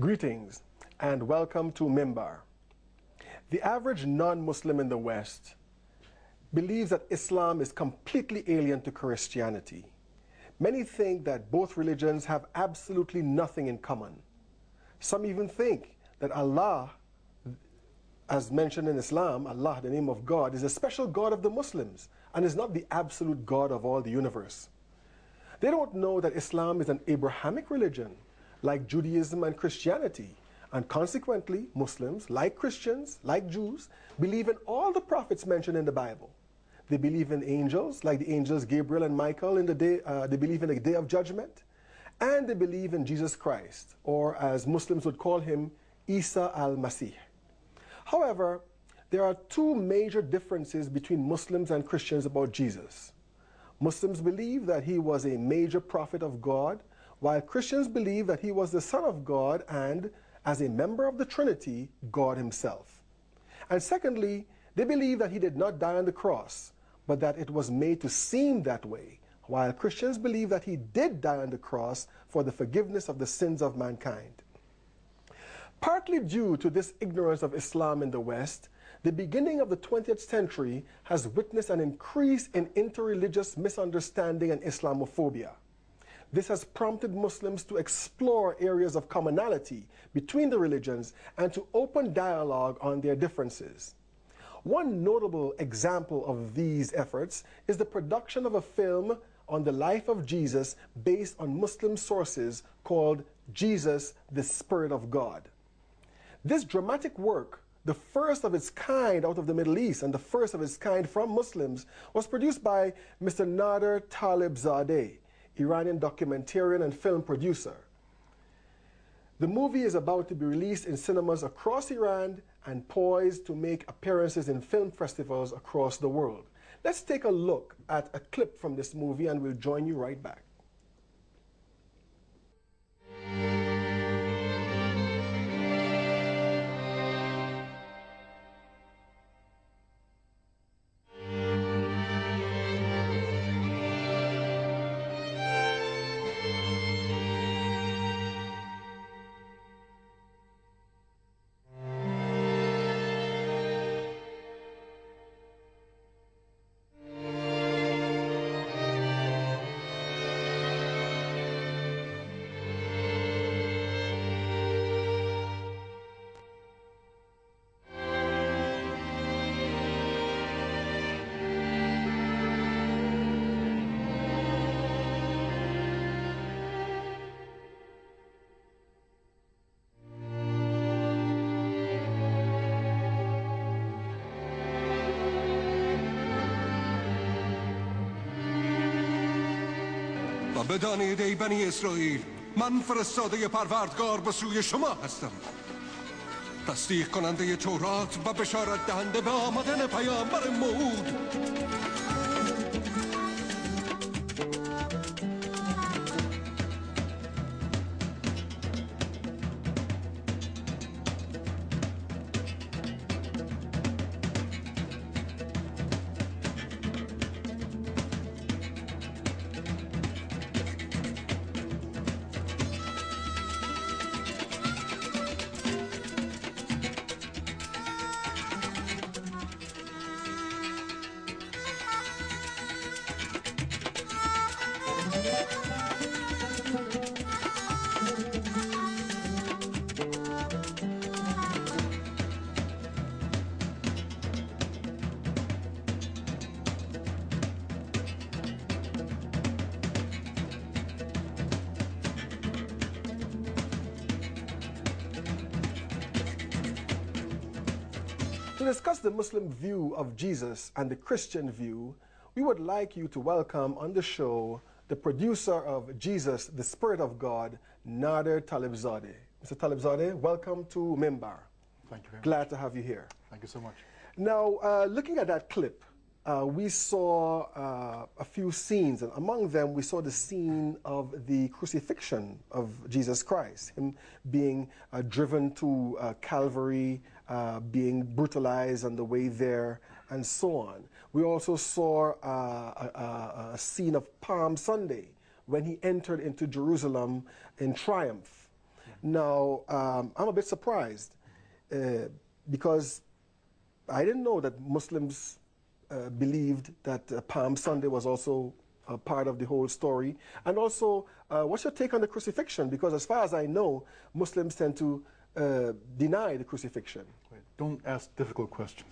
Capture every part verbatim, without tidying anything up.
Greetings and welcome to Mimbar. The average non-Muslim in the West believes that Islam is completely alien to Christianity. Many think that both religions have absolutely nothing in common. Some even think that Allah, as mentioned in Islam, Allah, the name of God, is a special God of the Muslims and is not the absolute God of all the universe. They don't know that Islam is an Abrahamic religion, like Judaism and Christianity, and consequently, Muslims, like Christians, like Jews, believe in all the prophets mentioned in the Bible. They believe in angels, like the angels Gabriel and Michael in the day, uh, they believe in the day of judgment, and they believe in Jesus Christ, or as Muslims would call him, Isa al-Masih. However, there are two major differences between Muslims and Christians about Jesus. Muslims believe that he was a major prophet of God, while Christians believe that he was the Son of God and, as a member of the Trinity, God himself. And secondly, they believe that he did not die on the cross, but that it was made to seem that way, while Christians believe that he did die on the cross for the forgiveness of the sins of mankind. Partly due to this ignorance of Islam in the West, the beginning of the twentieth century has witnessed an increase in interreligious misunderstanding and Islamophobia. This has prompted Muslims to explore areas of commonality between the religions and to open dialogue on their differences. One notable example of these efforts is the production of a film on the life of Jesus based on Muslim sources called Jesus, the Spirit of God. This dramatic work, the first of its kind out of the Middle East and the first of its kind from Muslims, was produced by Mister Nader Talibzadeh, Iranian documentarian and film producer. The movie is about to be released in cinemas across Iran and poised to make appearances in film festivals across the world. Let's take a look at a clip from this movie and we'll join you right back. بدانید ای بنی اسرائیل من فرستاده پروردگار به سوی شما هستم تصدیق کننده تورات و بشارت دهنده به آمدن پیامبر موعود To discuss the Muslim view of Jesus and the Christian view, we would like you to welcome on the show the producer of Jesus, the Spirit of God, Nader Talibzadeh. Mister Talibzadeh, welcome to Mimbar. Thank you very Glad much. to have you here. Thank you so much. Now, uh, looking at that clip, uh, we saw uh, a few scenes, and among them we saw the scene of the crucifixion of Jesus Christ, him being uh, driven to uh, Calvary, uh, being brutalized on the way there, and so on. We also saw uh, a, a, a scene of Palm Sunday when he entered into Jerusalem in triumph. Now, um, I'm a bit surprised uh, because I didn't know that Muslims uh, believed that uh, Palm Sunday was also a part of the whole story. And also, uh, what's your take on the crucifixion? Because as far as I know, Muslims tend to uh, deny the crucifixion. Wait, don't ask difficult questions.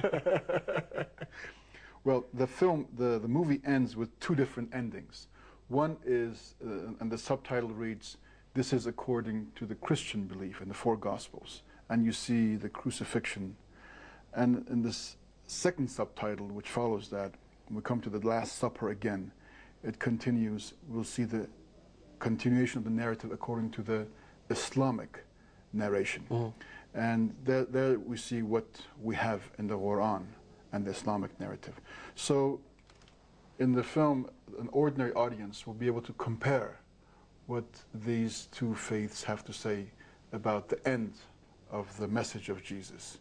Well, the film, the, the movie ends with two different endings. One is, uh, and the subtitle reads, "This is according to the Christian belief in the four Gospels." And you see the crucifixion. And in this second subtitle, which follows that, when we come to the Last Supper again, it continues, we'll see the continuation of the narrative according to the Islamic narration. Mm-hmm. And there, there we see what we have in the Quran and the Islamic narrative. So in the film, an ordinary audience will be able to compare what these two faiths have to say about the end of the message of Jesus.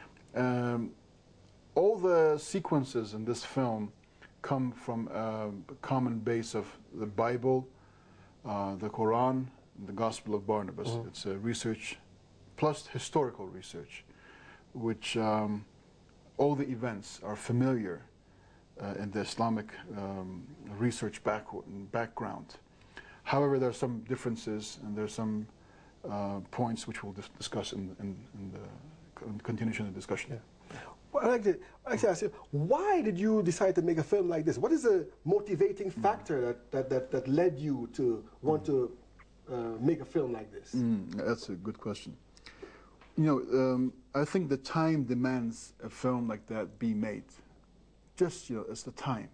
Um, all the sequences in this film come from a common base of the Bible, uh, the Quran, and the Gospel of Barnabas. Mm-hmm. It's a research plus historical research, which um, all the events are familiar uh, in the Islamic um, research back background. However, there are some differences and there are some uh, points which we'll dis discuss in, in, in the continuation of the discussion. Yeah. Well, I'd like to actually ask you, why did you decide to make a film like this? What is the motivating factor mm. that, that, that, that led you to want mm. to uh, make a film like this? Mm, that's a good question. You know, um, I think the time demands a film like that be made. Just, you know, it's the time.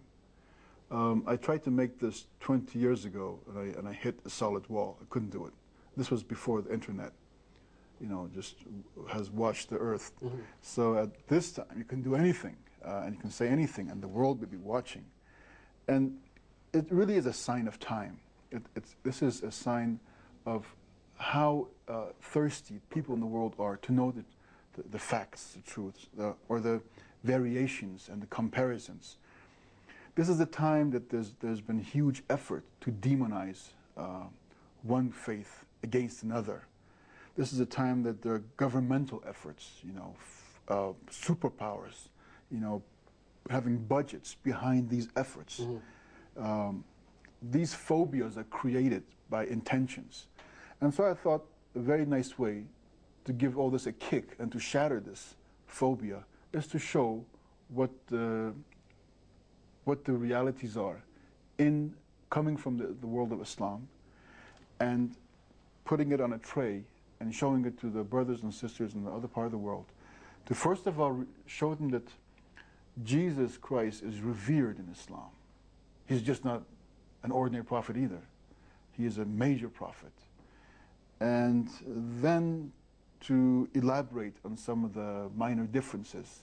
Um, I tried to make this twenty years ago, and I, and I hit a solid wall. I couldn't do it. This was before the internet, you know, just has watched the earth. Mm-hmm. So at this time, you can do anything, uh, and you can say anything, and the world will be watching. And it really is a sign of time. It, it's, this is a sign of how uh, thirsty people in the world are to know the, the, the facts, the truths, the, or the variations and the comparisons. This is a time that there's, there's been huge effort to demonize uh, one faith against another. This is a time that there are governmental efforts, you know, f uh, superpowers, you know, having budgets behind these efforts. Mm-hmm. um, these phobias are created by intentions. And so I thought a very nice way to give all this a kick and to shatter this phobia is to show what the, what the realities are in coming from the, the world of Islam and putting it on a tray and showing it to the brothers and sisters in the other part of the world, to first of all show them that Jesus Christ is revered in Islam. He's just not an ordinary prophet either. He is a major prophet. And then to elaborate on some of the minor differences.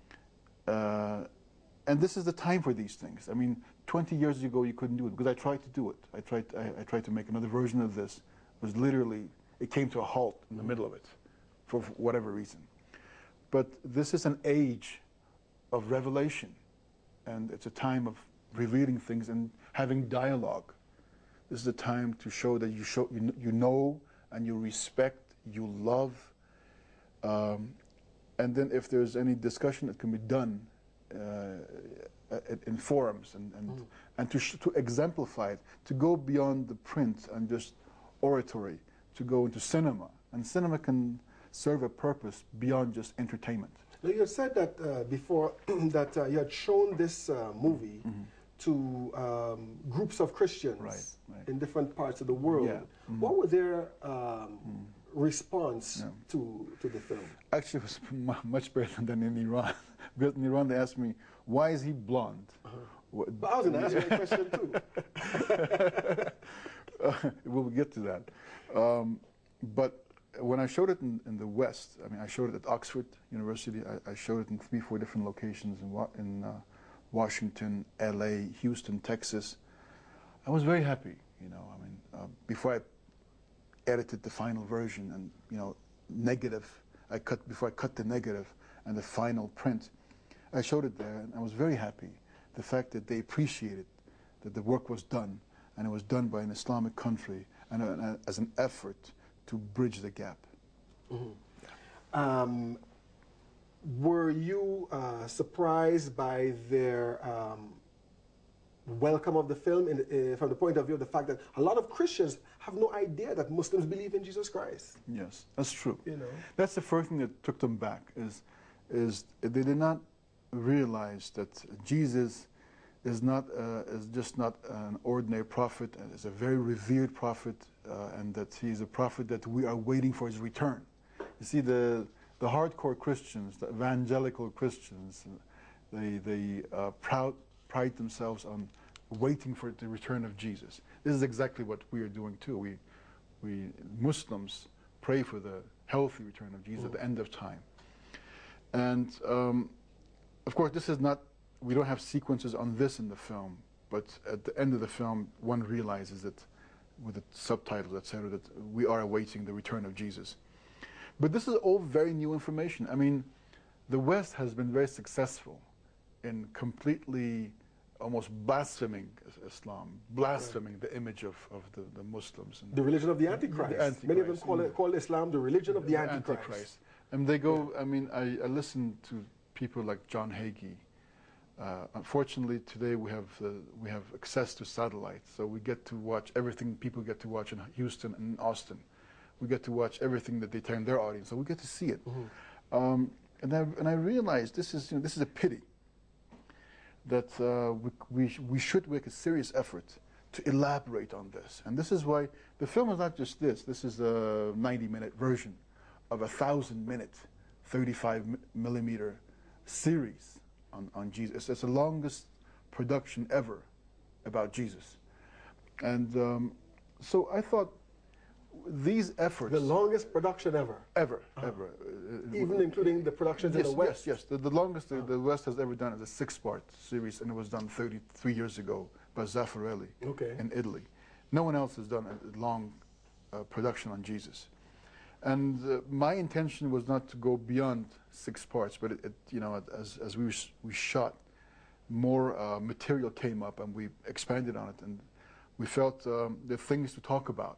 Uh, and this is the time for these things. I mean, twenty years ago you couldn't do it, because I tried to do it. I tried, I, I tried to make another version of this. It was literally, it came to a halt in the middle of it, for whatever reason. But this is an age of revelation, and it's a time of revealing things and having dialogue. This is a time to show that you, show, you, you know and you respect, you love, um, and then if there's any discussion that can be done uh, in forums and, and, mm. and to, sh to exemplify it, to go beyond the print and just oratory, to go into cinema. And cinema can serve a purpose beyond just entertainment. Now, you had said that uh, before that uh, you had shown this uh, movie mm-hmm. to um, groups of Christians right, right. in different parts of the world. Yeah. Mm-hmm. What were their um, mm. response yeah. to, to the film? Actually, it was much better than in Iran. Because in Iran, they asked me, why is he blonde? Uh-huh. What, but I was going to ask you a question, too. uh, we'll get to that. Um, but when I showed it in, in the West, I mean, I showed it at Oxford University. I, I showed it in three, four different locations in, wa in uh, Washington, L A, Houston, Texas. I was very happy, you know. I mean, uh, before I edited the final version and, you know, negative, I cut, before I cut the negative and the final print, I showed it there, and I was very happy. The fact that they appreciated that the work was done, and it was done by an Islamic country, and uh, as an effort to bridge the gap. Mm-hmm. um, were you uh, surprised by their um, welcome of the film in, uh, from the point of view of the fact that a lot of Christians have no idea that Muslims believe in Jesus Christ? Yes, that's true. You know, that's the first thing that took them back, is, is they did not realize that Jesus is not uh, is just not an ordinary prophet, and is a very revered prophet, uh, and that he is a prophet that we are waiting for his return. You see, the the hardcore Christians, the evangelical Christians, they they uh, proud pride themselves on waiting for the return of Jesus. This is exactly what we are doing too. We we Muslims pray for the healthy return of Jesus mm. at the end of time, and um, of course, this is not. We don't have sequences on this in the film, but at the end of the film, one realizes that, with the subtitles, et cetera, that we are awaiting the return of Jesus. But this is all very new information. I mean, the West has been very successful in completely, almost blaspheming Islam, blaspheming right. the image of, of the, the Muslims. And the religion of the Antichrist. The Antichrist. Many of them call, it, call Islam the religion of the, the Antichrist. Antichrist. And they go, yeah. I mean, I, I listen to people like John Hagee. Uh, unfortunately, today we have uh, we have access to satellites, so we get to watch everything people get to watch in Houston and Austin. We get to watch everything that they tell in their audience, so we get to see it. Mm-hmm. um, and I and I realized this is you know, this is a pity. That uh, we we, sh we should make a serious effort to elaborate on this, and this is why the film is not just this. This is a ninety minute version of a thousand minute, thirty-five millimeter series. On, on Jesus. It's the longest production ever about Jesus. And um, so I thought these efforts... The longest production ever? Ever, uh-huh. ever. Uh, Even uh, including the productions yes, in the West? Yes, yes. The, the longest uh-huh. the, the West has ever done is a six-part series, and it was done thirty-three years ago by Zaffarelli okay. in Italy. No one else has done a long uh, production on Jesus. And uh, my intention was not to go beyond six parts, but it, it, you know, as as we sh we shot, more uh, material came up, and we expanded on it, and we felt um, there are things to talk about.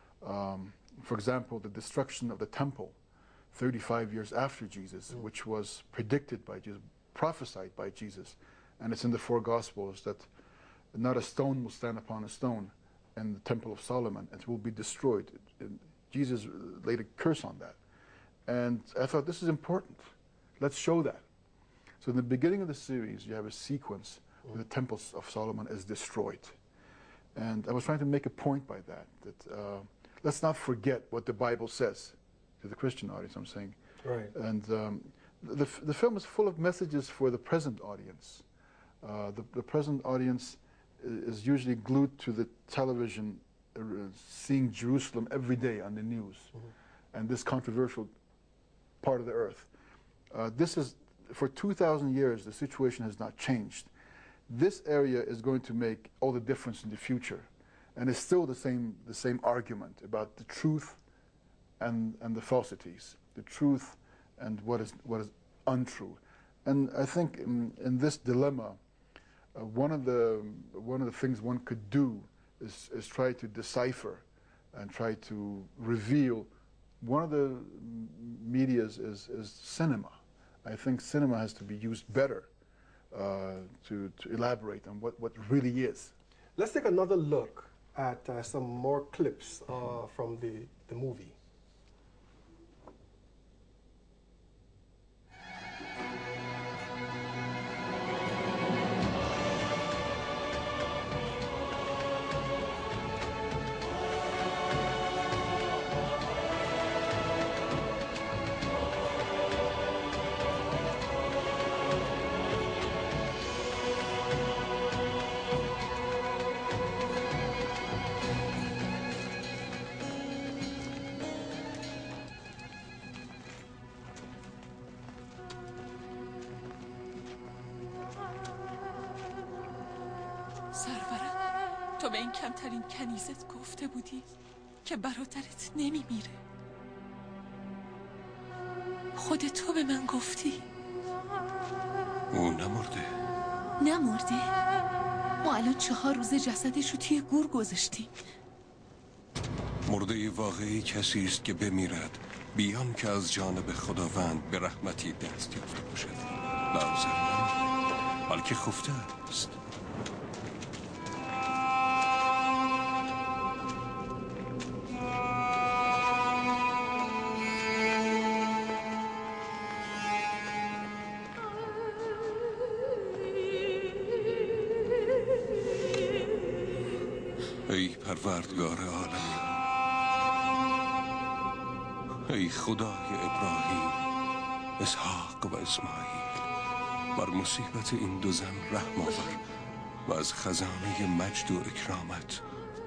Um, for example, the destruction of the temple, thirty-five years after Jesus, mm. which was predicted by Jesus, prophesied by Jesus, and it's in the four Gospels that not a stone will stand upon a stone in the Temple of Solomon; it will be destroyed. It, it, Jesus laid a curse on that. And I thought, this is important. Let's show that. So in the beginning of the series, you have a sequence where the Temple of Solomon is destroyed. And I was trying to make a point by that, that uh, let's not forget what the Bible says to the Christian audience, I'm saying. Right. And um, the, the film is full of messages for the present audience. Uh, the, the present audience is usually glued to the television, Uh, seeing Jerusalem every day on the news, mm-hmm. and this controversial part of the earth. Uh, this is, for two thousand years, the situation has not changed. This area is going to make all the difference in the future, and it's still the same, the same argument about the truth and, and the falsities, the truth and what is, what is untrue. And I think in, in this dilemma, uh, one of the, one of the things one could do Is, is try to decipher and try to reveal. One of the medias is, is cinema. I think cinema has to be used better uh, to, to elaborate on what, what really is. Let's take another look at uh, some more clips uh, from the, the movie. سرورم، تو به این کمترین کنیزت گفته بودی که برادرت نمیمیره. خود تو به من گفتی. او نمرده. نمرده؟ ما الان چهار روز جسدش رو توی گور گذاشتیم. مرده واقعی کسی است که بمیرد بیان که از جانب خداوند به رحمتی دست یافته باشد، لازم نمید بلکه خفته است. ای پروردگار عالمین، ای خدای ابراهیم، اسحاق و اسماعیل، بر مصیبت این دو زن رحم آور و از خزانه مجد و اکرامت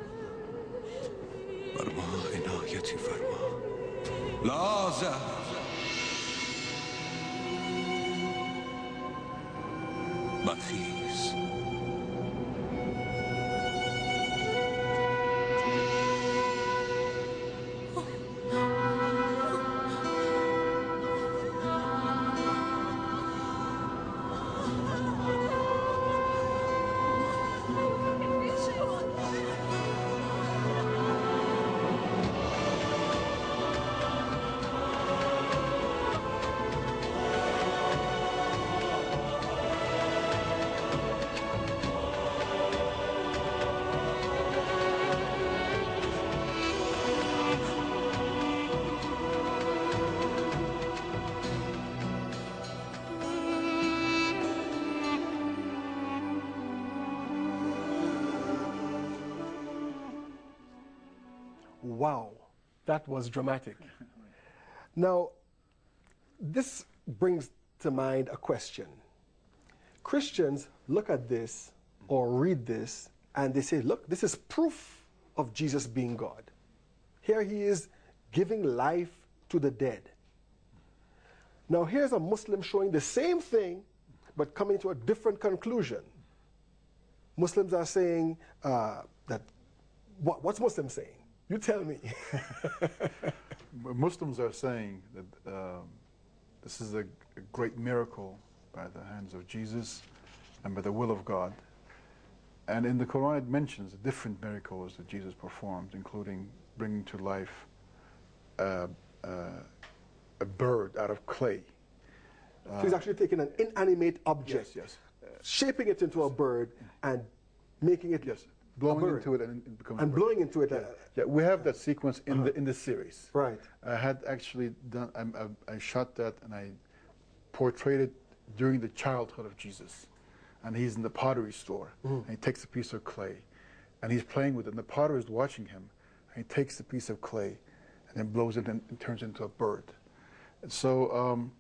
بر ما عنایتی فرما. لازم برخیز. Wow, that was dramatic. Now, this brings to mind a question. Christians look at this or read this and they say, look, this is proof of Jesus being God. Here he is giving life to the dead. Now here's a Muslim showing the same thing but coming to a different conclusion. Muslims are saying uh, that, what, what's Muslims saying? You tell me. Muslims are saying that um, this is a, a great miracle by the hands of Jesus and by the will of God. And in the Quran it mentions different miracles that Jesus performed, including bringing to life uh, uh, a bird out of clay. Uh, so he's actually taking an inanimate object, yes, yes. shaping it into a bird and making it yes. blowing into it and it becomes and blowing into it. Yeah. Uh, yeah, we have that sequence in uh-huh. the in the series. Right. I had actually done. I, I, I shot that and I portrayed it during the childhood of Jesus, and he's in the pottery store. Mm-hmm. And he takes a piece of clay, and he's playing with it. And the potter is watching him, and he takes the piece of clay, and then blows it and, and turns it into a bird. And so. Um,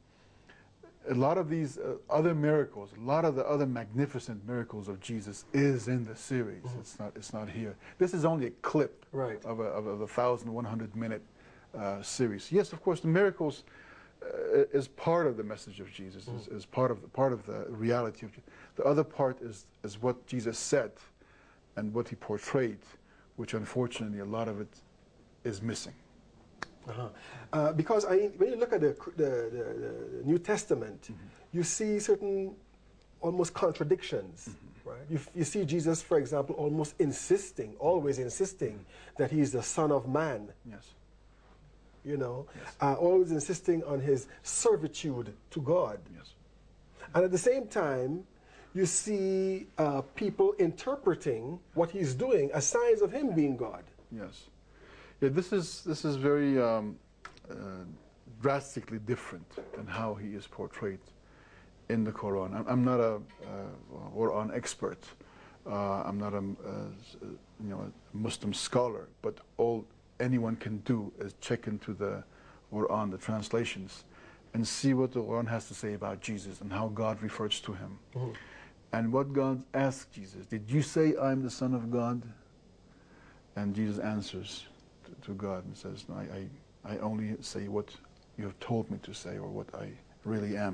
A lot of these uh, other miracles, a lot of the other magnificent miracles of Jesus is in the series. Mm-hmm. It's not. It's not here. This is only a clip right. of a of a, of a thousand one hundred minute uh, series. Yes, of course, the miracles uh, is part of the message of Jesus. Mm-hmm. is, is part of the part of the reality of. The other part is is what Jesus said, and what he portrayed, which unfortunately a lot of it is missing. Uh-huh. Uh, because I, when you look at the, the, the, the New Testament, mm-hmm. you see certain almost contradictions, mm-hmm. right? You, you see Jesus, for example, almost insisting, always insisting mm-hmm. that he is the Son of Man. Yes. You know, yes. uh, always insisting on his servitude to God. Yes. And at the same time, you see uh, people interpreting what he's doing as signs of him being God. Yes. Yeah, this is this is very um, uh, drastically different than how he is portrayed in the Quran. I'm, I'm not a uh, Quran expert. Uh, I'm not a uh, you know a Muslim scholar. But all anyone can do is check into the Quran, the translations, and see what the Quran has to say about Jesus and how God refers to him, mm-hmm. and what God asked Jesus. Did you say I'm the Son of God? And Jesus answers to God and says, no, I, I, I only say what you have told me to say or what I really am.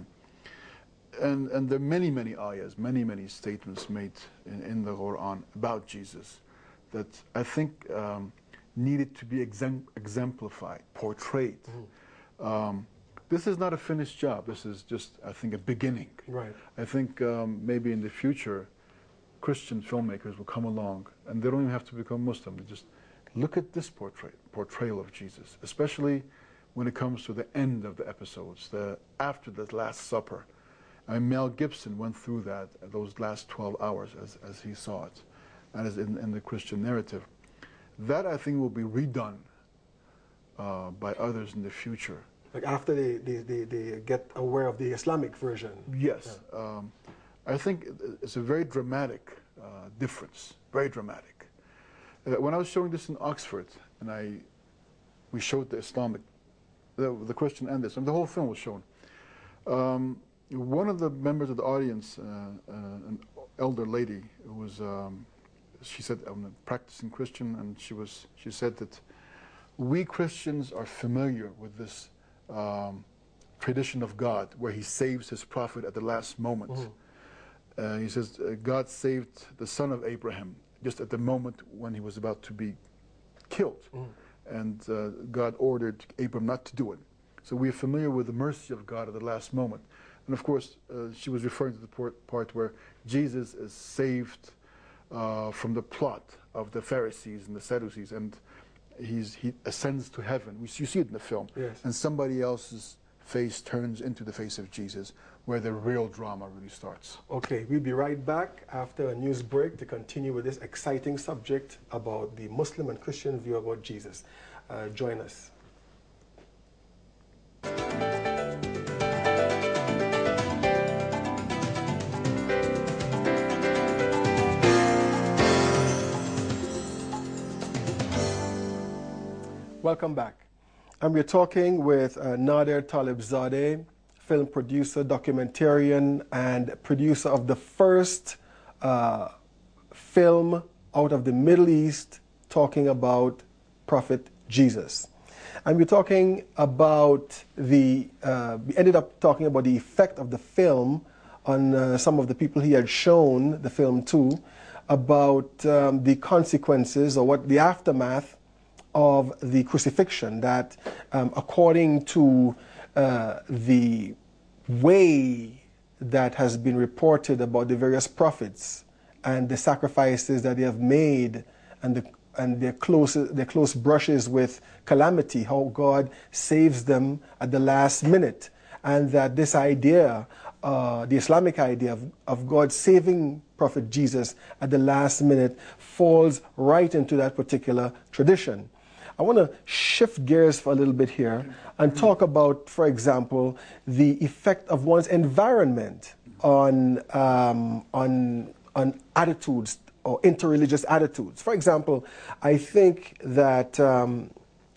And, and there are many, many ayahs, many, many statements made in, in the Quran about Jesus that I think um, needed to be exem exemplified, portrayed. Mm-hmm. um, this is not a finished job. This is just, I think, a beginning. Right. I think um, maybe in the future, Christian filmmakers will come along, and they don't even have to become Muslim. They just look at this portray portrayal of Jesus, especially when it comes to the end of the episodes, the after the Last Supper. I mean, Mel Gibson went through that, those last twelve hours as, as he saw it, and as in, in the Christian narrative. That, I think, will be redone uh, by others in the future. Like after they, they, they, they get aware of the Islamic version? Yes. Yeah. Um, I think it's a very dramatic uh, difference, very dramatic. Uh, when I was showing this in Oxford, and I, we showed the Islamic, the, the Christian and this, and the whole film was shown. Um, one of the members of the audience, uh, uh, an elder lady, who was, um, she said, I'm a practicing Christian, and she was, she said that we Christians are familiar with this um, tradition of God, where He saves His prophet at the last moment. Mm-hmm. Uh, he says, uh, God saved the son of Abraham just at the moment when he was about to be killed. Mm. And uh, God ordered Abraham not to do it. So we are familiar with the mercy of God at the last moment. And of course, uh, she was referring to the part where Jesus is saved uh, from the plot of the Pharisees and the Sadducees, and he's, he ascends to heaven. We, you see it in the film. Yes. And somebody else's face turns into the face of Jesus, where the real drama really starts. Okay, we'll be right back after a news break to continue with this exciting subject about the Muslim and Christian view about Jesus. Uh, join us. Welcome back. And we're talking with uh, Nader Talibzadeh, film producer, documentarian, and producer of the first uh, film out of the Middle East talking about Prophet Jesus. And we're talking about the, uh, we ended up talking about the effect of the film on uh, some of the people he had shown the film to, about um, the consequences or what the aftermath of the crucifixion, that um, according to uh, the way that has been reported about the various prophets and the sacrifices that they have made, and the and their close their close brushes with calamity, how God saves them at the last minute, and that this idea, uh, the Islamic idea of, of God saving Prophet Jesus at the last minute, falls right into that particular tradition. I want to shift gears for a little bit here and talk about, for example, the effect of one's environment on, um, on, on attitudes or interreligious attitudes. For example, I think that um,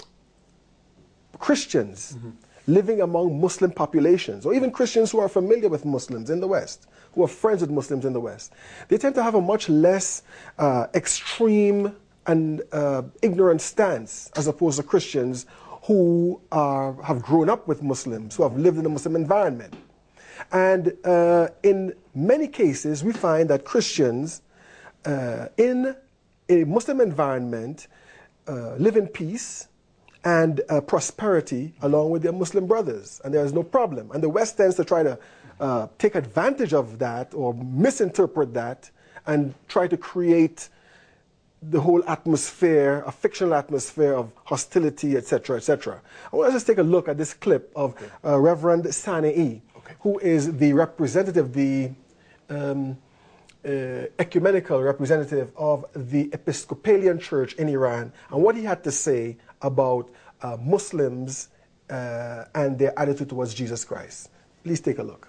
Christians mm-hmm. living among Muslim populations, or even Christians who are familiar with Muslims in the West, who are friends with Muslims in the West, they tend to have a much less uh, extreme and uh, ignorant stance as opposed to Christians who are, have grown up with Muslims, who have lived in a Muslim environment. And uh, in many cases, we find that Christians uh, in a Muslim environment uh, live in peace and uh, prosperity along with their Muslim brothers, and there is no problem. And the West tends to try to uh, take advantage of that or misinterpret that and try to create the whole atmosphere, a fictional atmosphere of hostility, et cetera, et cetera. I want to just take a look at this clip of okay. uh, Reverend Sanei, okay. who is the representative, the um, uh, ecumenical representative of the Episcopalian Church in Iran, and what he had to say about uh, Muslims uh, and their attitude towards Jesus Christ. Please take a look.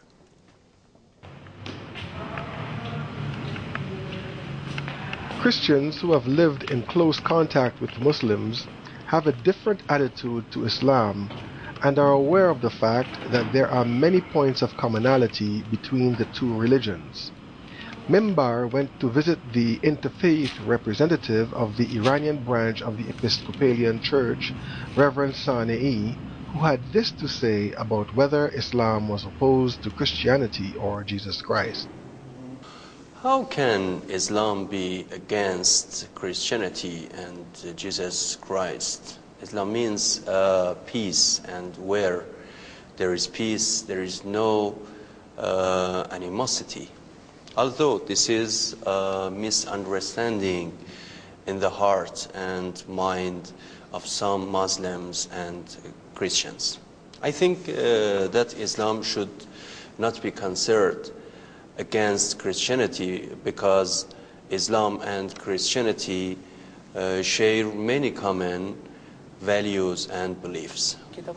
Christians who have lived in close contact with Muslims have a different attitude to Islam and are aware of the fact that there are many points of commonality between the two religions. Mimbar went to visit the interfaith representative of the Iranian branch of the Episcopalian Church, Reverend Sanei, who had this to say about whether Islam was opposed to Christianity or Jesus Christ. How can Islam be against Christianity and uh, Jesus Christ? Islam means uh, peace, and where there is peace, there is no uh, animosity. Although this is a misunderstanding in the heart and mind of some Muslims and Christians. I think uh, that Islam should not be considered against Christianity, because Islam and Christianity uh, share many common values and beliefs.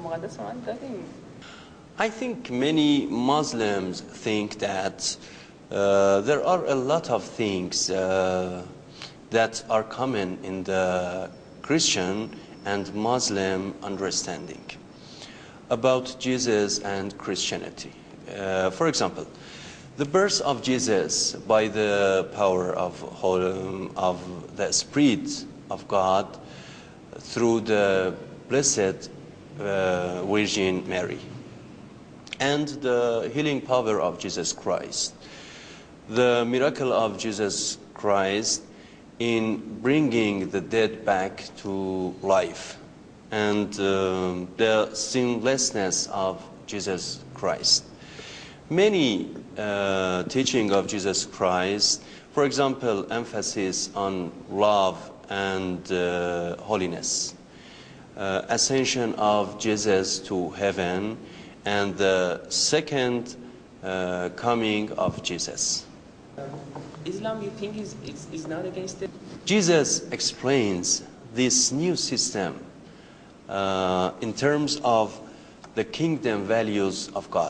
I think many Muslims think that uh, there are a lot of things uh, that are common in the Christian and Muslim understanding about Jesus and Christianity. Uh, for example, the birth of Jesus by the power of, of the Spirit of God through the Blessed uh, Virgin Mary, and the healing power of Jesus Christ, the miracle of Jesus Christ in bringing the dead back to life, and um, the sinlessness of Jesus Christ. Many uh, teaching of Jesus Christ, for example, emphasis on love and uh, holiness, uh, ascension of Jesus to heaven, and the second uh, coming of Jesus. Islam, you think, is, is, is not against it? Jesus explains this new system uh, in terms of the kingdom values of God.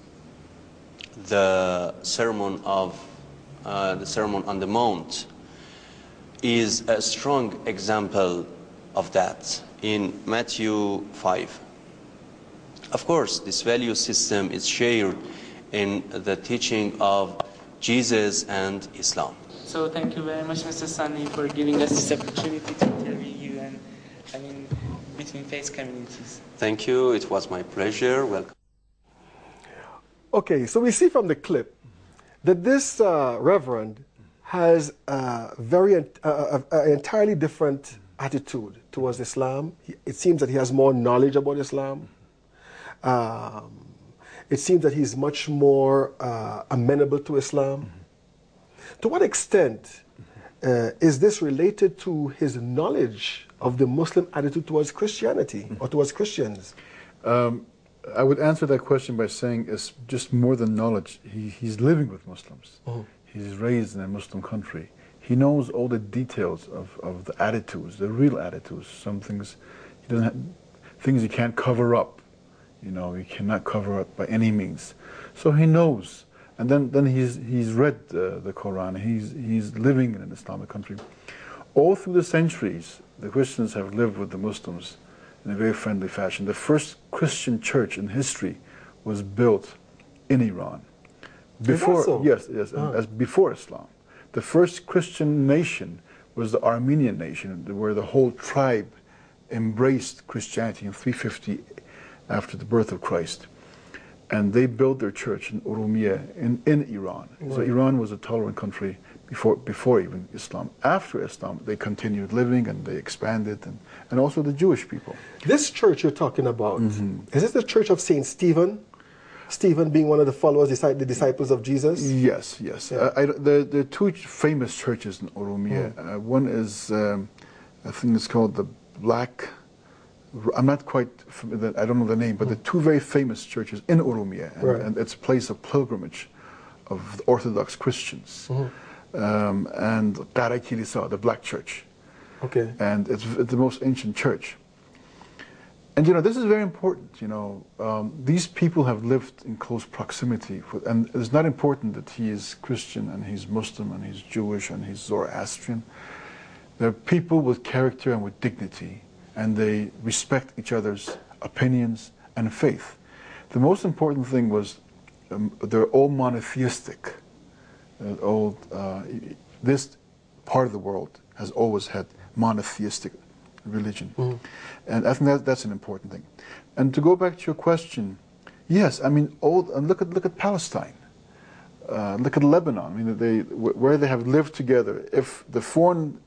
The sermon of uh, the Sermon on the Mount is a strong example of that in Matthew five. Of course, this value system is shared in the teaching of Jesus and Islam. So thank you very much, Mister Sani, for giving us this opportunity to interview you, and I mean, between faith communities. Thank you. It was my pleasure. Welcome. Okay, so we see from the clip that this uh, reverend has a very uh, uh, uh, entirely different attitude towards Islam. He, it seems that he has more knowledge about Islam. Um, it seems that he's much more uh, amenable to Islam. Mm-hmm. To what extent uh, is this related to his knowledge of the Muslim attitude towards Christianity, mm-hmm. or towards Christians? Um, I would answer that question by saying it's just more than knowledge. He, he's living with Muslims. Mm-hmm. He's raised in a Muslim country. He knows all the details of, of the attitudes, the real attitudes. Some things he doesn't have, things he can't cover up. You know, he cannot cover up by any means. So he knows. And then, then he's, he's read uh, the Quran. He's, he's living in an Islamic country. All through the centuries, the Christians have lived with the Muslims in a very friendly fashion. The first Christian church in history was built in Iran. Before, so? yes, yes, oh. as before Islam. The first Christian nation was the Armenian nation, where the whole tribe embraced Christianity in three fifty after the birth of Christ. And they built their church in Urumiyeh in, in Iran. Right. So Iran was a tolerant country before, before even Islam. After Islam, they continued living and they expanded, and, and also the Jewish people. This church you're talking about, mm-hmm. is this the church of Saint Stephen? Stephen being one of the followers, the disciples of Jesus? Yes, yes. Yeah. Uh, I, there, there are two famous churches in Urumiyeh. Mm. Uh, one is, um, I think it's called the Black, I'm not quite, I don't know the name, but mm. the two very famous churches in Urumiyeh, and, right. and it's a place of pilgrimage of the Orthodox Christians. Mm-hmm. um, and Qara Kilisa, the Black Church. Okay. And it's, it's the most ancient church. And, you know, this is very important, you know. Um, these people have lived in close proximity. For, and it's not important that he is Christian and he's Muslim and he's Jewish and he's Zoroastrian. They're people with character and with dignity, and they respect each other's opinions and faith. The most important thing was um, they're all monotheistic. Uh, all, uh, this part of the world has always had monotheistic religion. Mm. And I think that, that's an important thing. And to go back to your question, yes, I mean, old, and look at look at Palestine, uh, look at Lebanon. I mean, they where they have lived together. If the foreign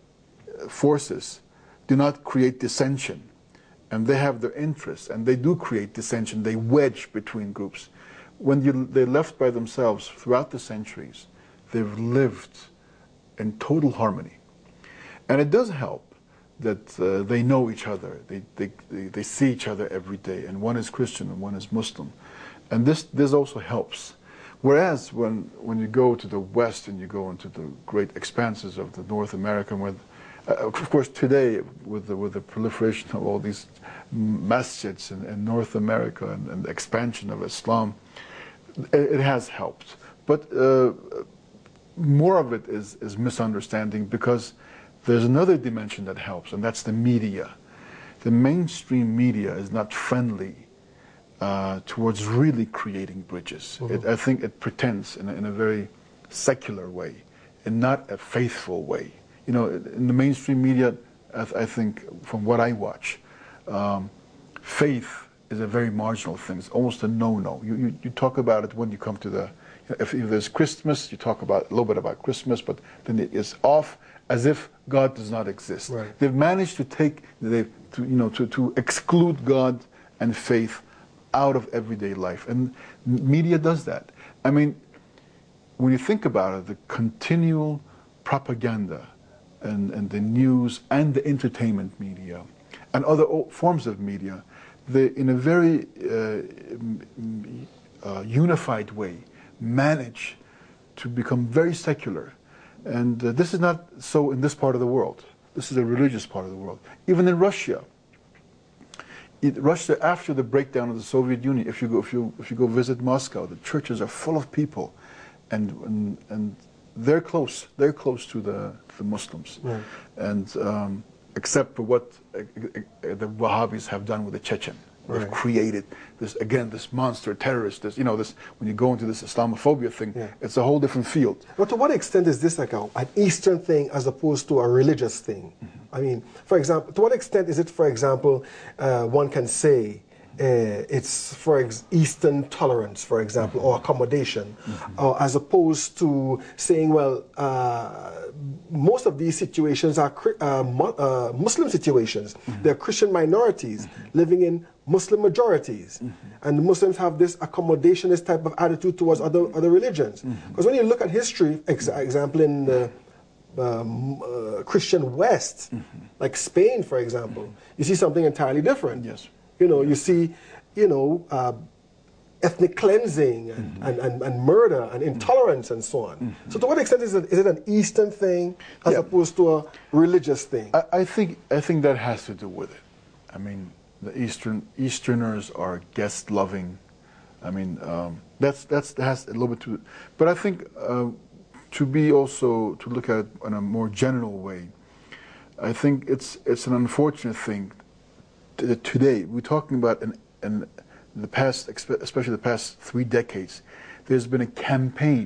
forces do not create dissension, and they have their interests, and they do create dissension, they wedge between groups. When you, they're left by themselves throughout the centuries, they've lived in total harmony. And it does help that uh, they know each other. They, they, they, they see each other every day, and one is Christian and one is Muslim. And this, this also helps. Whereas when, when you go to the West and you go into the great expanses of the North America, where, uh, of course today with the, with the proliferation of all these masjids in, in North America and, and the expansion of Islam, it, it has helped. But uh, more of it is, is misunderstanding, because there's another dimension that helps, and that's the media. The mainstream media is not friendly uh, towards really creating bridges. Mm-hmm. it, I think it pretends in a, in a very secular way and not a faithful way. You know, in the mainstream media, I, th I think from what I watch, um, faith is a very marginal thing. It's almost a no-no. You, you, you talk about it when you come to the, if, if there's Christmas, you talk about a little bit about Christmas, but then it is off as if God does not exist. Right. They've managed to take, to, you know, to, to exclude God and faith out of everyday life. And media does that. I mean, when you think about it, the continual propaganda and, and the news and the entertainment media and other forms of media, they, in a very uh, uh, unified way, manage to become very secular. And uh, this is not so in this part of the world. This is a religious part of the world. Even in Russia, it, Russia after the breakdown of the Soviet Union, if you go, if you, if you go visit Moscow, the churches are full of people, and and, and they're close. They're close to the the Muslims, right. And um, except for what uh, uh, the Wahhabis have done with the Chechen. Right. Have created this, again, this monster terrorist, this, you know, this, when you go into this Islamophobia thing, yeah. It's a whole different field. But to what extent is this like a, an Eastern thing as opposed to a religious thing? Mm-hmm. I mean, for example, to what extent is it, for example, uh, one can say uh, it's for ex Eastern tolerance, for example, mm-hmm. or accommodation, mm-hmm. uh, as opposed to saying, well, uh, most of these situations are uh, uh, Muslim situations. Mm-hmm. They're Christian minorities mm-hmm. living in Muslim majorities, mm-hmm. and the Muslims have this accommodationist type of attitude towards other other religions. Because mm-hmm. when you look at history, ex example in the um, uh, Christian West, mm-hmm. like Spain, for example, mm-hmm. you see something entirely different. Yes, you know, you see, you know, uh, ethnic cleansing and, mm-hmm. and, and, and murder and intolerance mm-hmm. and so on. Mm-hmm. So to what extent is it, is it an Eastern thing as yeah. opposed to a religious thing? I, I think I think that has to do with it. I mean, the Eastern Easterners are guest loving. I mean, um, that's that's that has a little bit to it. But I think uh, to be also to look at it in a more general way, I think it's it's an unfortunate thing that today we're talking about in, in the past, especially the past three decades, there's been a campaign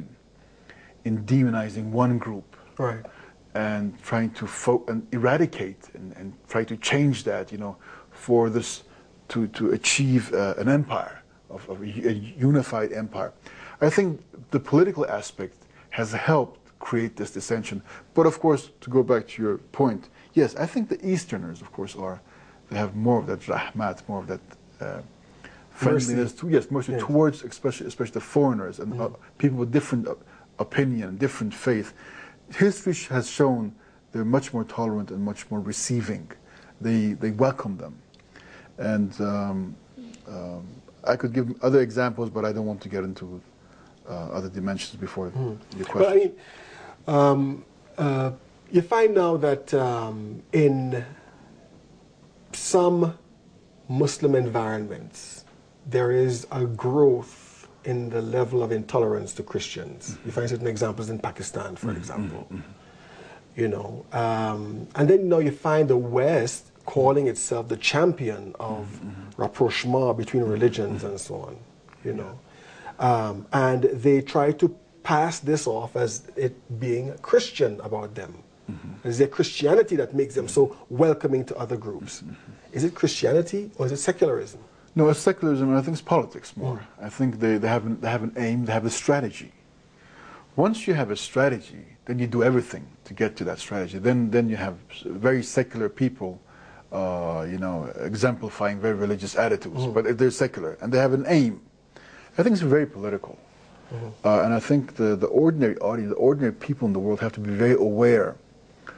in demonizing one group, right, and trying to fo and eradicate and, and try to change that, you know, for this to to achieve uh, an empire of, of a, a unified empire. I think the political aspect has helped create this dissension. But of course, to go back to your point, yes, I think the Easterners, of course, are they have more of that rahmat, more of that uh, friendliness. To, yes, mercy yes. towards especially especially the foreigners and mm. uh, people with different uh, opinion, different faith. History has shown they're much more tolerant and much more receiving. They they welcome them, and um, um, I could give other examples, but I don't want to get into uh, other dimensions before mm. your question. Well, I mean, um, uh, you find now that um, in some Muslim environments, there is a growth in the level of intolerance to Christians. Mm-hmm. You find certain examples in Pakistan, for mm-hmm. example. Mm-hmm. You know, um, and then you know you find the West calling itself the champion of mm-hmm. rapprochement between religions mm-hmm. and so on. You know, um, and they try to pass this off as it being Christian about them. Mm-hmm. It's their Christianity that makes them so welcoming to other groups. Mm-hmm. Is it Christianity or is it secularism? No, it's secularism, and I think it's politics more. Mm. I think they, they, have an, they have an aim, they have a strategy. Once you have a strategy, then you do everything to get to that strategy. Then, then you have very secular people, uh, you know, exemplifying very religious attitudes, mm. but they're secular, and they have an aim. I think it's very political. Mm-hmm. uh, and I think the, the ordinary audience, the ordinary people in the world have to be very aware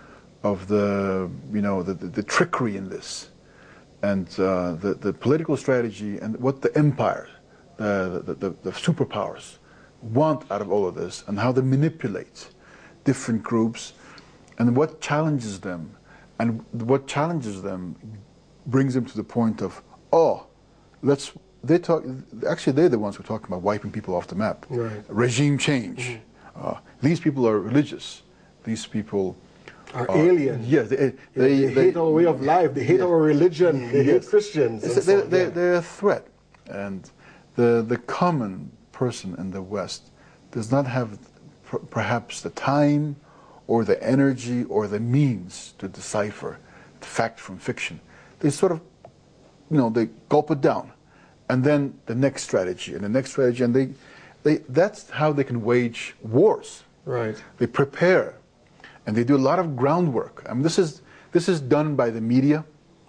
of the, you know, the, the, the trickery in this, and uh, the, the political strategy, and what the empire, uh, the, the, the superpowers want out of all of this, and how they manipulate different groups, and what challenges them, and what challenges them brings them to the point of, oh, let's, they talk, actually they're the ones who are talking about wiping people off the map. Right. Regime change. Mm-hmm. uh, these people are religious. These people are, are alien. Yes, they, they, they, they hate they, our way of life. They hate yeah. our religion. They yes. hate Christians. They're, so they're, yeah. they're a threat. And the, the common person in the West does not have pr perhaps the time or the energy or the means to decipher fact from fiction. They sort of, you know, they gulp it down. And then the next strategy and the next strategy, and they, they, that's how they can wage wars. Right. They prepare, and they do a lot of groundwork. I mean, this is, this is done by the media.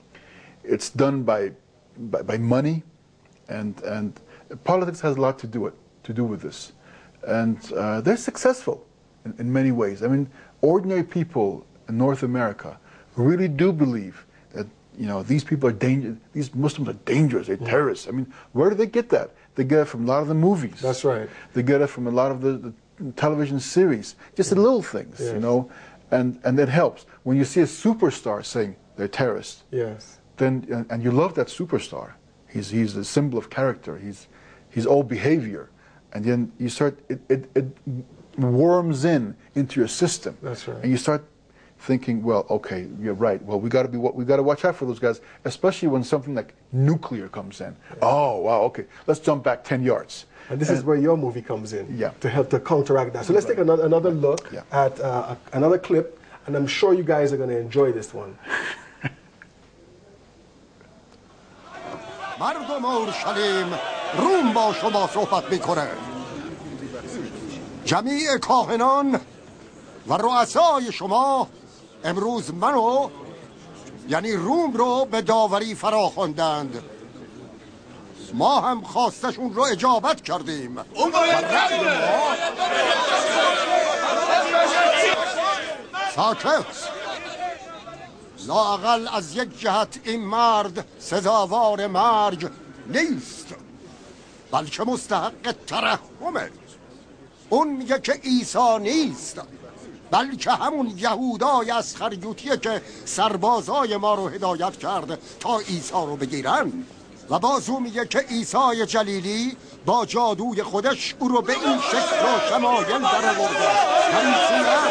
It's done by, by, by money, and, and politics has a lot to do, it, to do with this. And uh, they're successful in, in many ways. I mean, ordinary people in North America really do believe that, you know, these people are dangerous, these Muslims are dangerous, they're terrorists. I mean, where do they get that? They get it from a lot of the movies. That's right. They get it from a lot of the, the television series, just the little things, yes. you know, and, and that helps. When you see a superstar saying they're terrorists, yes. then, and, and you love that superstar, he's, he's a symbol of character, he's, he's all behavior, and then you start, it, it, it worms in into your system. That's right. And you start thinking, well, okay, you're right. Well, we got to be, we got to watch out for those guys, especially when something like nuclear comes in. Yeah. Oh, wow, okay, let's jump back ten yards. And this and, is where your movie comes in, yeah. to help to counteract that. So let's take another another look yeah. at uh, another clip, and I'm sure you guys are going to enjoy this one. مردم اورشلیم روم با شما صحبت میکنه. جمیع کاهنان و رؤسای شما امروز منو یعنی روم رو به داوری فرا خواندند. ما هم خواستشون رو اجابت کردیم. اون باید ساکت. لااقل از یک جهت این مرد سزاوار مرگ نیست، بلکه مستحق ترحمه. اون میگه که عیسی نیست، بلکه همون یهودای اسخریوطیه که سربازای ما رو هدایت کرد تا عیسی رو بگیرن. و باز او میگه که عیسی جلیلی با جادوی خودش او رو به این شکل و شمایل در آورده. در این صورت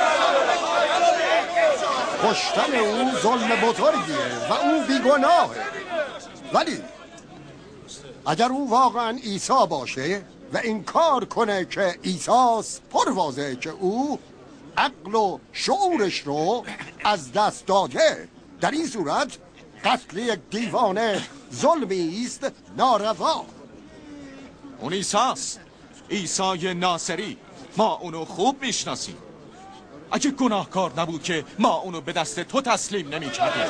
کشتن او ظلم بزرگیه و او بیگناهه. ولی اگر او واقعا عیسی باشه و انکار کنه که عیسی's پرواضحه که او عقل و شعورش رو از دست داده، در این صورت قتل یک دیوانه ظلمی است ناروا. اون عیسیست، عیسی ناصری. ما اونو خوب میشناسیم. اگه گناهکار نبود که ما اونو به دست تو تسلیم نمی کردیم.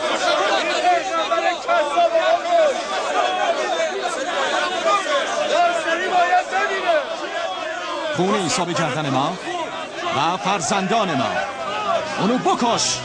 خون عیسی به گردن ما و فرزندان ما. اونو بکش.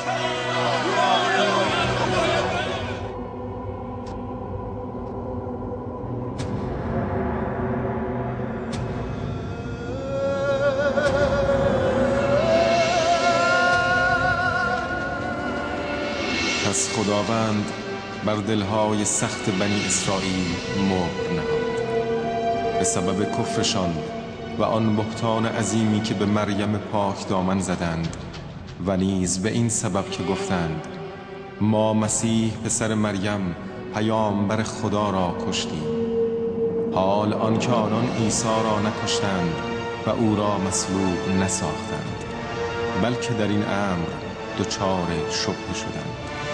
پس خداوند بر دلهای سخت بنی اسرائیل مهر نهاد به سبب کفرشان و آن بهتان عظیمی که به مریم پاک دامن زدند، و نیز به این سبب که گفتند ما مسیح پسر مریم پیامبر خدا را کشتیم. حال آنکه آنان عیسی را نکشتند و او را مصلوب نساختند، بلکه در این امر دچار شبهه شدند.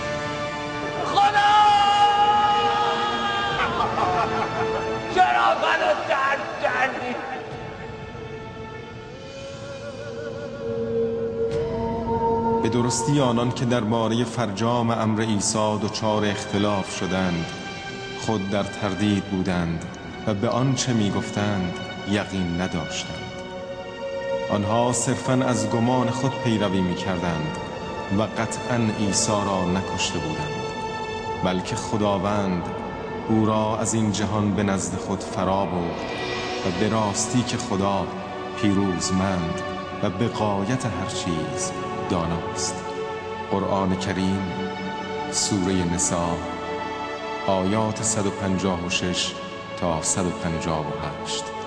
به درستی آنان که درباره فرجام امر عیسی دچار اختلاف شدند خود در تردید بودند و به آنچه می گفتند یقین نداشتند. آنها صرفاً از گمان خود پیروی می کردند و قطعاً عیسی را نکشته بودند، بلکه خداوند او را از این جهان به نزد خود فرا برد و به راستی که خدا پیروزمند و به غایت هر چیز داناست. قرآن کریم سوره نساء آیات صد و پنجاه و شش تا صد و پنجاه و هشت.